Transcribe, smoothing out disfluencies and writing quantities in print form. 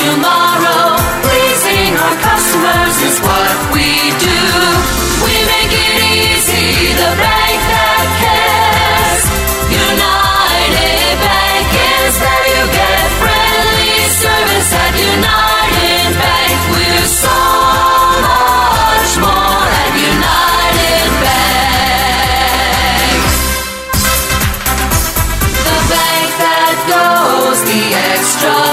tomorrow. Pleasing our customers is what we do. We make it easy, the bank that cares. United Bank is where you get friendly service at United Bank. We're so much more at United Bank. The bank that goes the extra